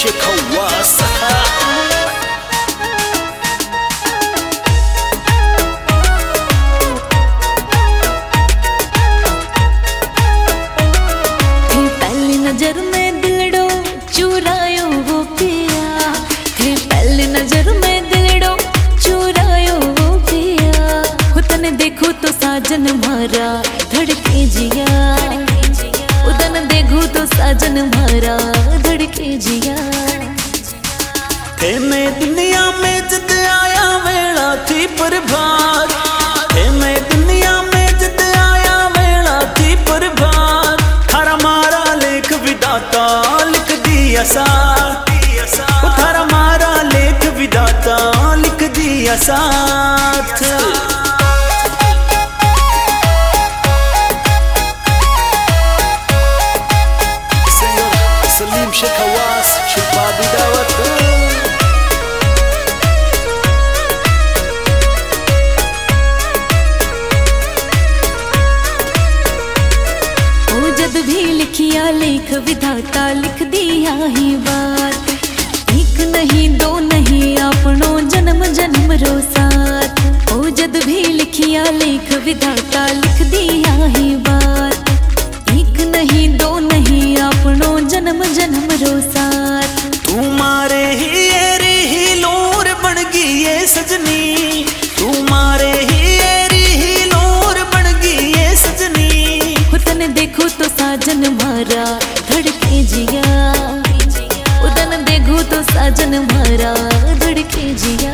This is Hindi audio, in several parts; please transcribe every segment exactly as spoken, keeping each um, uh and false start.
शेख हवास। पहली नजर में दिलड़ो चुरायो वो पिया, पहली नजर में दिलड़ो चुरायो वो पिया। हो तने देखो तो साजन मारा धड़के जिया, उदन देखो तो साजन मारा धड़के जिया। थे मैं दुनिया में जद आया वेला थी प्रभात, थे मैं दुनिया में जद आया वेला थी प्रभात। थारा मारा लेख विधाता लिख दिया साथ, थारा मारा लेख विधाता लिख दिया साथ। सलीम शेख हवास शबाबी दावत। ओ जद भी लिखिया लेख विधाता लिख दिया ही बात। एक नहीं दो नहीं अपनो जन्म जन्म रो साथ। ओ जद भी लिखिया लेख विधाता लिख दिया ही बात। एक नहीं दो नहीं अपनो जन्म जन्म रो साथ। तू मारे ही एरी ही लोर बन गई ये सजनी, तू मारे ही एरी ही लोर बन गई ये सजनी। हो तने देखो तो साजन मारा धड़के जिया, उदन देखो तो साजन मारा धड़के जिया।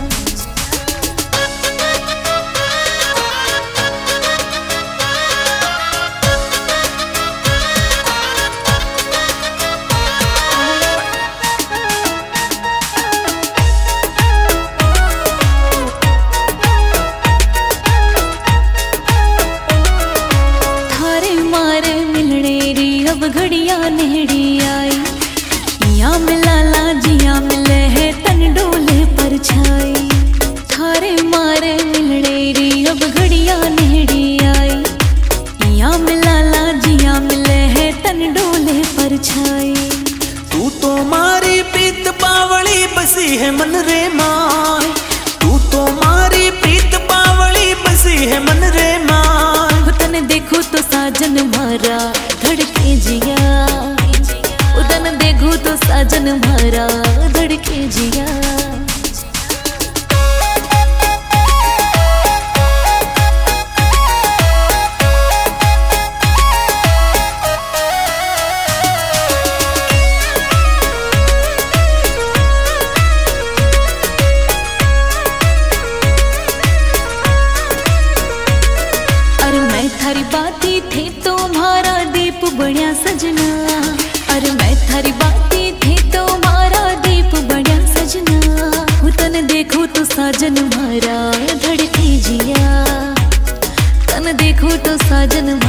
अब घड़िया नेड़ी आई, या मिलाला जिया मिले है तन डोले पर छाई। थारे मारे मिलने री अब घड़िया नेड़ी आई, या मिलाला जिया मिले है तन डोले पर छाई। तू तो मारी प्रीत पावली बसी है मन रे माय, तू तो मारी प्रीत पावली बसी है मन रे माय। तने देखो तो साजन मारा धड़के जिया, उदन देखो तो साजन मारा धड़के जिया। अरे मैं थारी बाती थी तुम्हारा दीप बढ़िया सजना, अरे मैं थारी बाती थी तुम्हारा दीप बढ़िया सजना। हो तने देखो तो साजन मारा धड़के जिया, तने देखो तो साजन